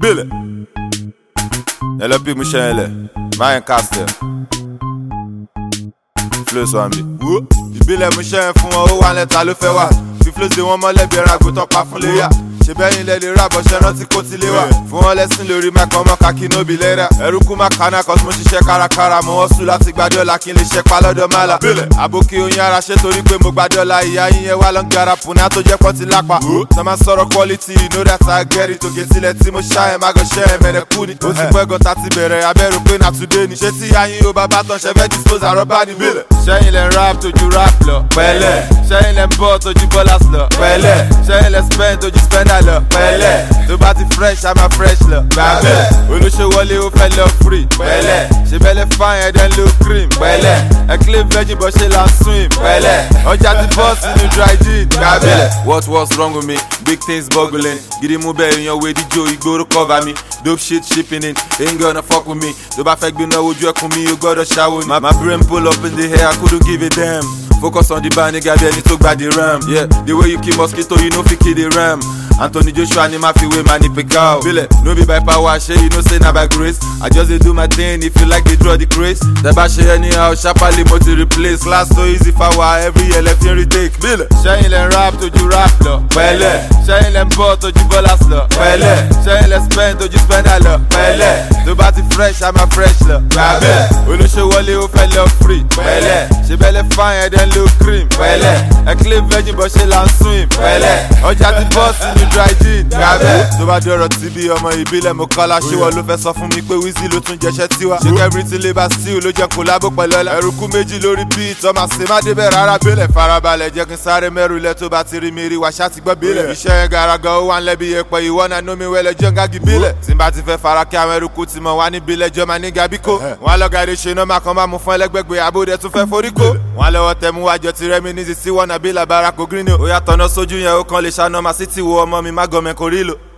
Billy LP Mouchenle Mayan Castle Flow Swambi ìbílẹ̀ Mouchen fún wọn ó wà lẹ́ta ló fẹ́ wà fi flow sí wọn mọ́lẹ̀ bí ẹran àgùntàn pa fún léyà ṣe bẹ́yìn lẹ lè rábọ̀ ṣẹ́ rántí kó ti lé wà fún wọn lẹ́sìn lórí mẹ́kàn ọmọ kàkí nóbi lẹ́rà ẹrú kú má kánà kọ́sí mo ṣiṣẹ́ kárakára mo wọ́n sùn láti gbàdọ́là kí n lè ṣe pa lọ́dọ̀ má la àbókí oyin ara ṣe torí pé mo gbàdọ́là ìyá yín yẹn wá lọ́n gara pùnà tó jẹ́ pọ́ ti lápá tó máa sọ̀rọ̀ quality you know that I get it òkè tilẹ̀ tí mo ṣá ẹ̀ má gọ ṣẹ́ ẹ̀ mẹ́rẹ̀ kú ni ó ti pẹ́ gan ta ti bẹ̀rẹ̀ abẹ́rù pé na today ni ṣé tí ìyá yín yóò bá bá tán ṣe fẹ́ dispose àrọ́bá ni bílẹ̀ ṣẹ́yìn lẹ́ rap tójú rap lọ pẹ̀lẹ́ ṣẹ́yìn lẹ́ bọ́ tójú bọ́lás lọ pẹ̀lẹ́ ṣẹ́yìn lẹ́ spend tójú spender lọ pẹ̀lẹ́ tó bá ti fresh a máa fresh lọ gbàgbẹ́ olóṣèwọlé ó fẹ́ lọ free pẹ̀lẹ́ ṣe bẹ́lẹ̀ fine ẹ̀dẹ̀ ń lo cream pẹ̀lẹ́ ẹ claim virgin bọ́ ṣe là ń swim pẹ̀lẹ́ ọjà ti bọ́ sínú dry gin gbàgbẹ́. What's wrong with me? Big things buggling gidi mú bẹ́ẹ̀ yan wey díjó ìgboro cover me dope shit shipping in ain't gonna fuck with me tó bá fẹ́ gbéná ojú ẹkùn mi ó gbọ́dọ̀ ṣàwọ̀ ni. My brain pull up in the hair I couldn't give a damn. Focus on the bar nigga bí ẹni tó gba the ram. Yeah, the way you kill mosquito you no fit kill the ram. Anthony Joshua ni ma fi wey mani pick out. Bile no be by power shey you know say na by grace. I just dey do my thing if you like dey draw the craze. Tẹ́ bá ṣe anyhow sharply mo ti replace. Class so easy fawa every year left in retake. Bile ṣẹ́yìn lẹ́ rap tójú rap lọ pẹ̀lẹ́ ṣẹ́yìn lẹ́ bọ́ tójú bọ́lás lọ pẹ̀lẹ́ ṣẹ́yìn lẹ́ spend tójú spender lọ pẹ̀lẹ́ tó bá ti fresh a máa fresh lọ gbàgbẹ́ olóṣèwọlé ó fẹ́ lọ free pẹ̀lẹ́ ṣe bẹ́lẹ̀ fine ẹ̀dẹ̀ ń lo cream pẹ̀lẹ́ ẹ claim virgin bọ́ ṣe là ń swim pẹ̀lẹ́ ọjà ti bọ́ sínú dry gin gbàgbẹ́ tó bá dọ̀rọ̀ tí bí ọmọ ìbílẹ̀ mo kọ́lá ṣíwọ́ ló fẹ́ sọ fún mi pé Wizzy ló tún jẹṣẹ́ tiwa ṣé everything labour still ló jẹ́ collabo pẹ̀lú ọ̀la ẹrùkú méjì lórí beat ọmọ àṣẹ má débẹ̀ rárá bílẹ̀ farabalẹ̀ jẹ́ kí n sáré mẹ́rù ilẹ̀ tó bá ti rí mi rí wàṣà ti gbọ́ bílẹ̀ iṣẹ́ yẹn garaga ó wà ń lẹ́bi yẹpẹ̀ ìwọ náà nómi wẹ́lẹ̀ jẹ́ ngagi bílẹ̀ tí n bá ti fẹ́ fara kí àwọn ẹrùkú ti mọ̀ wá ní bílẹ̀ jọ́ máa ní gabiko wọn lọ́gàdé ṣe iná máa kan bá mu fún ẹlẹ́gbẹ̀gbẹ̀ abóde tún fẹ́ foríko wọn lọ́wọ́ tẹ̀mú wájọ ti rẹ́mi ní ti sí wọn nàbí làbára kò green o ó yàtọ̀ náà sójú yẹn ó kàn lè ṣàná màá sí ti wo ọmọ mi má gọmẹ kò rí lò.